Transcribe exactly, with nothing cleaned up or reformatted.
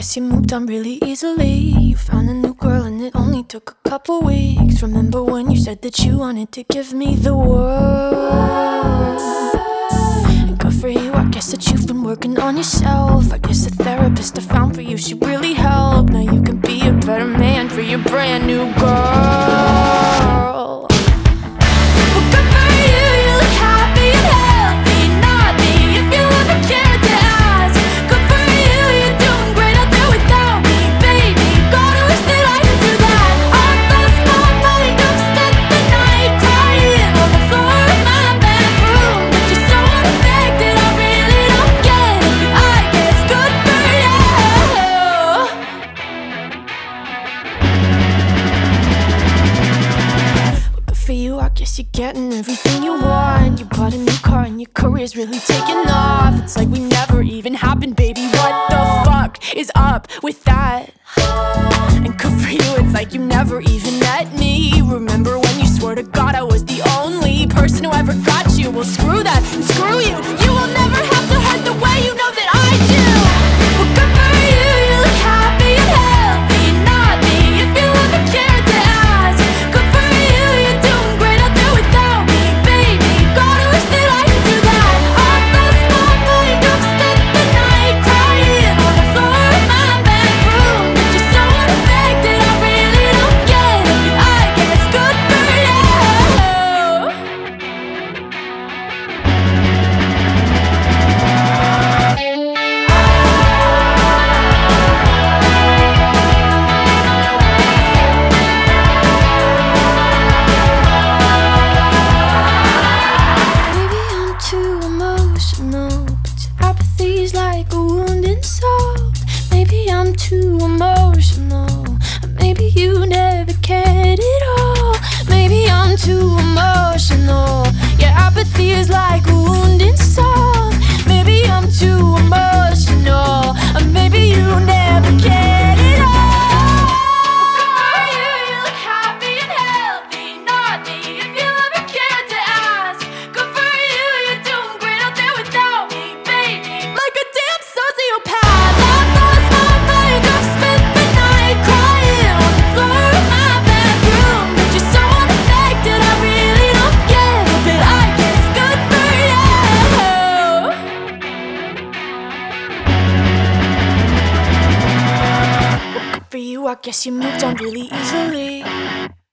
guess you moved on really easily. You found a new girl and it only took a couple weeks. Remember when you said that you wanted to give me the world? And good for you, I guess that you've been working on yourself. I guess the therapist I found for you, she really helped. Now you can be a better man for your brand new girl. Well, good for you, you look happy and healthy. Not me, if you ever cared to ask. Good for you, you're doing great out there without me, baby. God, I wish that I could do that. I've lost my mind, I've spent the night crying on the floor of my bedroom. But you're so unaffected, I really don't get it. I guess good for you. Good for you, I guess you're getting everything you want. You bought a new car and your career's really taking off. It's like we never even happened, baby. What the fuck is up with that? And good for you, it's like you never even met me. Remember when you swore to God I was the only person who ever got you? Well, screw that and screw you. You will never have to hurt the way you know that I do. Well, good for you, you look happy and healthy. Not me, if you ever cared to ask. Good for you, you're doing great out there without me, baby. God, I wish that I could do that. I've lost my mind, I've spent the night crying on the floor of my bedroom. But you're so unaffected, I really don't get it. I guess good for you. Maybe I'm too emotional, but your apathy's like a wounded soul. Maybe I'm too emotional, or maybe you never cared at all. Maybe I'm too emotional, your apathy is like a wounded soul. Maybe I'm too emotional, or maybe you never cared at all. Good for you, you look happy and healthy. Not me, if you ever cared to ask. Good for you, you're doing great out there without me, baby. Like a damn sociopath, I've lost my mind. I've spent the night crying on the floor of my bedroom. But you're so unaffected, I really don't get it. But I guess good for you. Well, good for you, I guess you moved on really easily.